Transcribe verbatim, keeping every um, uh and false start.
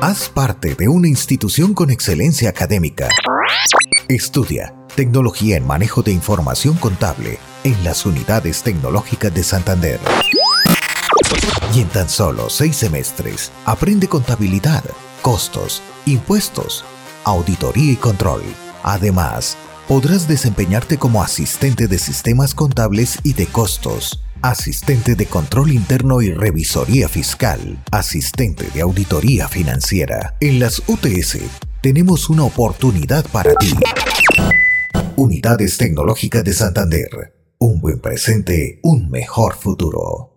Haz parte de una institución con excelencia académica. Estudia Tecnología en Manejo de Información Contable en las Unidades Tecnológicas de Santander. Y en tan solo seis semestres, aprende contabilidad, costos, impuestos, auditoría y control. Además, podrás desempeñarte como asistente de sistemas contables y de costos, asistente de control interno y revisoría fiscal, asistente de auditoría financiera. En las U T S tenemos una oportunidad para ti. Unidades Tecnológicas de Santander. Un buen presente, un mejor futuro.